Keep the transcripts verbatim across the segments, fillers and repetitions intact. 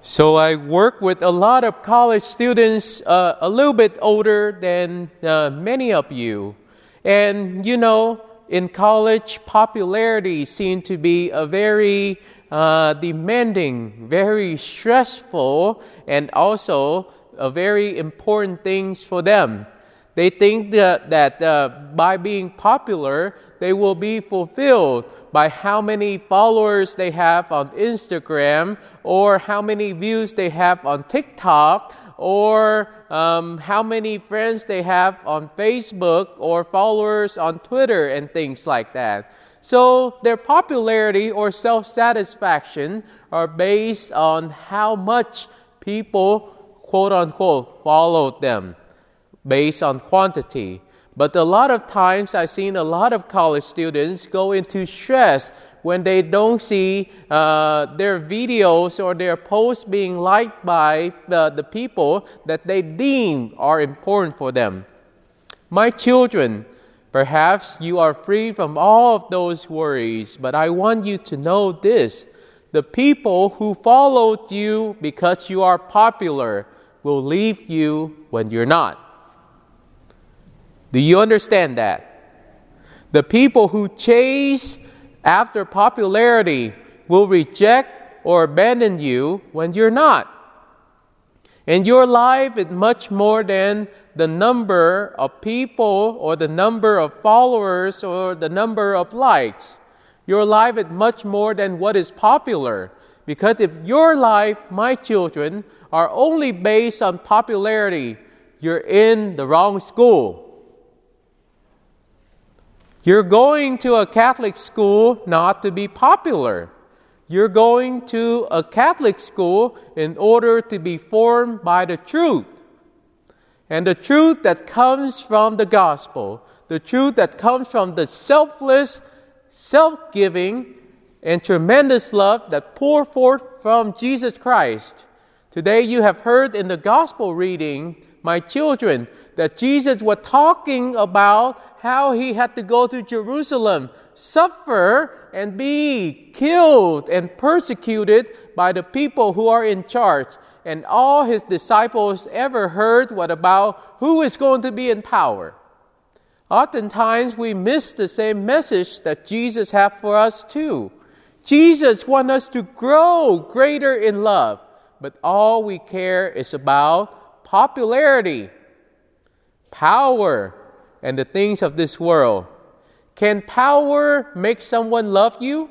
So I work with a lot of college students uh, a little bit older than uh, many of you. And, you know, in college, popularity seems to be a very uh, demanding, very stressful, and also a very important thing for them. They think that, that uh, by being popular, they will be fulfilled by how many followers they have on Instagram, or how many views they have on TikTok, or um, how many friends they have on Facebook, or followers on Twitter, and things like that. So their popularity or self-satisfaction are based on how much people, quote-unquote, followed them, based on quantity. But a lot of times I've seen a lot of college students go into stress when they don't see uh, their videos or their posts being liked by the, the people that they deem are important for them. My children, perhaps you are free from all of those worries, but I want you to know this. The people who followed you because you are popular will leave you when you're not. Do you understand that? The people who chase after popularity will reject or abandon you when you're not. And your life is much more than the number of people or the number of followers or the number of likes. Your life is much more than what is popular. Because if your life, my children, are only based on popularity, you're in the wrong school. You're going to a Catholic school not to be popular. You're going to a Catholic school in order to be formed by the truth. And the truth that comes from the gospel, the truth that comes from the selfless, self-giving, and tremendous love that pour forth from Jesus Christ. Today you have heard in the gospel reading, my children, that Jesus was talking about how he had to go to Jerusalem, suffer, and be killed and persecuted by the people who are in charge. And all his disciples ever heard what about who is going to be in power. Oftentimes we miss the same message that Jesus had for us too. Jesus wants us to grow greater in love, but all we care is about popularity, power, and the things of this world. Can power make someone love you?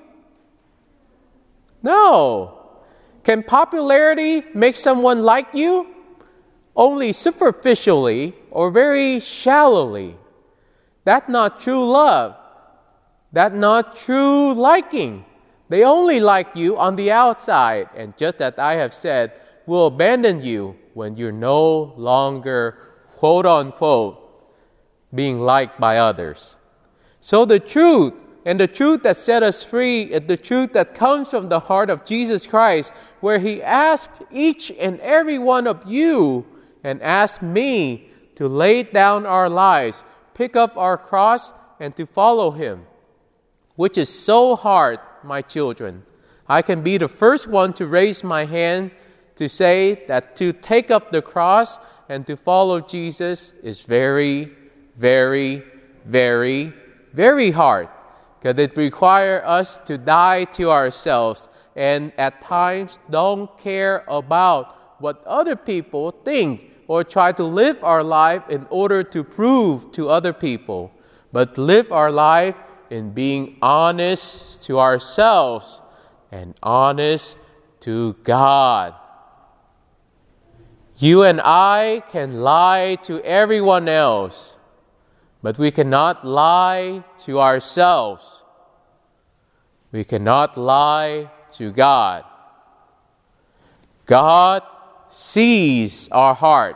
No. Can popularity make someone like you? Only superficially or very shallowly. That's not true love. That's not true liking. They only like you on the outside, and just as I have said, will abandon you when you're no longer, quote unquote, being liked by others. So the truth, and the truth that set us free, is the truth that comes from the heart of Jesus Christ, where he asked each and every one of you and asked me to lay down our lives, pick up our cross, and to follow him, which is so hard, my children. I can be the first one to raise my hand to say that to take up the cross and to follow Jesus is very, very, very, very hard, because it requires us to die to ourselves and at times don't care about what other people think or try to live our life in order to prove to other people, but live our life in being honest to ourselves and honest to God. You and I can lie to everyone else, but we cannot lie to ourselves. We cannot lie to God. God sees our heart.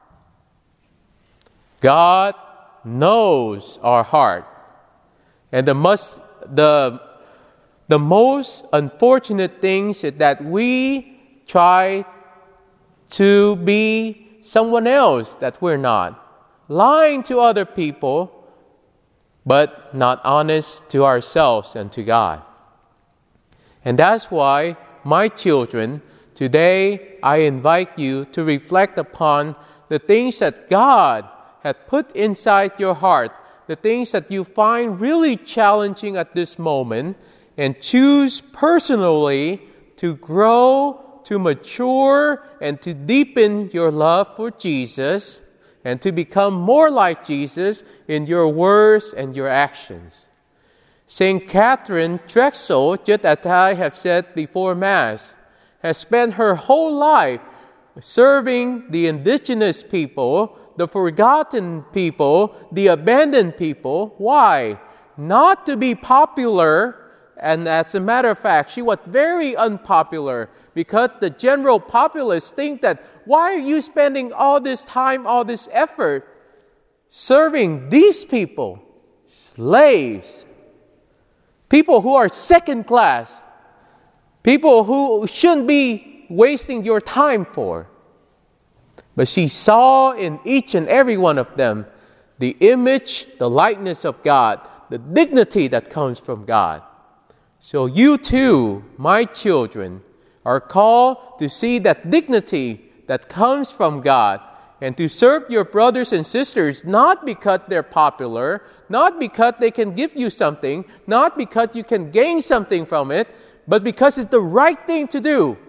God knows our heart. And the most, the, the most unfortunate thing is that we try to be someone else that we're not. Lying to other people, but not honest to ourselves and to God. And that's why, my children, Today, I invite you to reflect upon the things that God had put inside your heart, the things that you find really challenging at this moment, and choose personally to grow, to mature, and to deepen your love for Jesus, and to become more like Jesus in your words and your actions. Saint Catherine Drexel, just as I have said before Mass, has spent her whole life serving the indigenous people, the forgotten people, the abandoned people. Why? Not to be popular, and as a matter of fact, she was very unpopular because the general populace think that, why are you spending all this time, all this effort serving these people, slaves, people who are second class, people who shouldn't be wasting your time for? But she saw in each and every one of them the image, the likeness of God, the dignity that comes from God. So you too, my children, are called to see that dignity that comes from God and to serve your brothers and sisters not because they're popular, not because they can give you something, not because you can gain something from it, but because it's the right thing to do.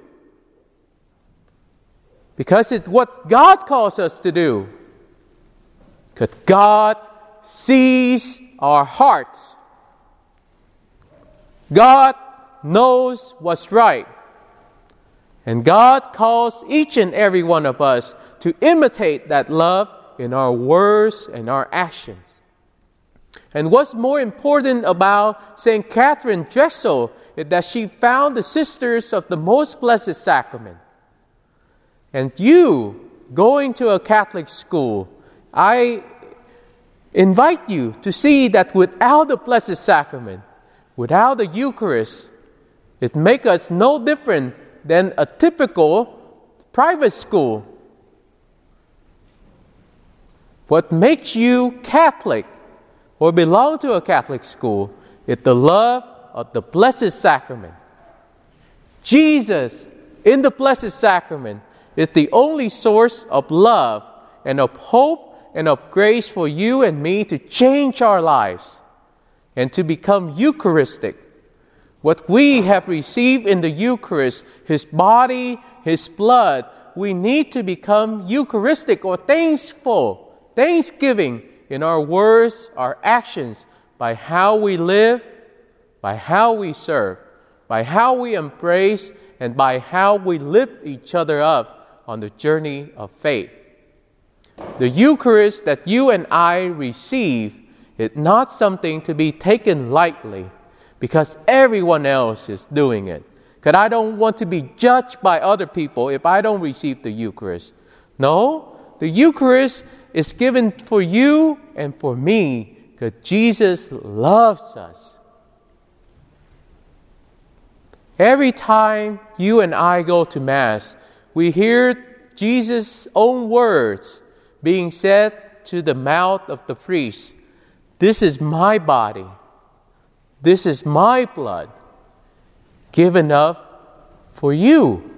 Because it's what God calls us to do. Because God sees our hearts. God knows what's right. And God calls each and every one of us to imitate that love in our words and our actions. And what's more important about Saint Catherine Drexel is that she found the sisters of the Most Blessed Sacrament. And you, going to a Catholic school, I invite you to see that without the Blessed Sacrament, without the Eucharist, it makes us no different than a typical private school. What makes you Catholic or belong to a Catholic school is the love of the Blessed Sacrament. Jesus, in the Blessed Sacrament, is the only source of love and of hope and of grace for you and me to change our lives and to become Eucharistic. What we have received in the Eucharist, His body, His blood, we need to become Eucharistic or thankful, thanksgiving in our words, our actions, by how we live, by how we serve, by how we embrace, and by how we lift each other up on the journey of faith. The Eucharist that you and I receive is not something to be taken lightly because everyone else is doing it. Because I don't want to be judged by other people if I don't receive the Eucharist. No, the Eucharist is given for you and for me because Jesus loves us. Every time you and I go to Mass, we hear Jesus' own words being said to the mouth of the priest. This is my body. This is my blood given up for you.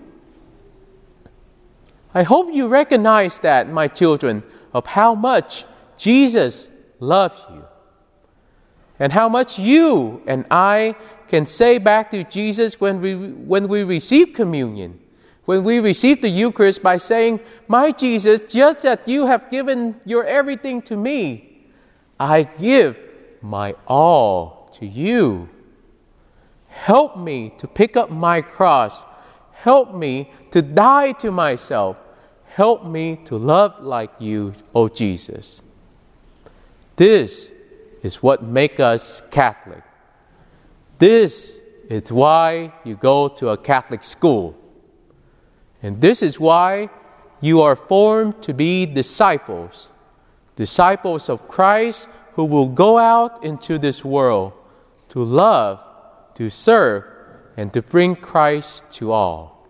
I hope you recognize that, my children, of how much Jesus loves you. And how much you and I can say back to Jesus when we, when we receive communion. When we receive the Eucharist by saying, my Jesus, just as you have given your everything to me, I give my all to you. Help me to pick up my cross. Help me to die to myself. Help me to love like you, O Jesus. This is what makes us Catholic. This is why you go to a Catholic school. And this is why you are formed to be disciples. Disciples of Christ who will go out into this world to love, to serve, and to bring Christ to all.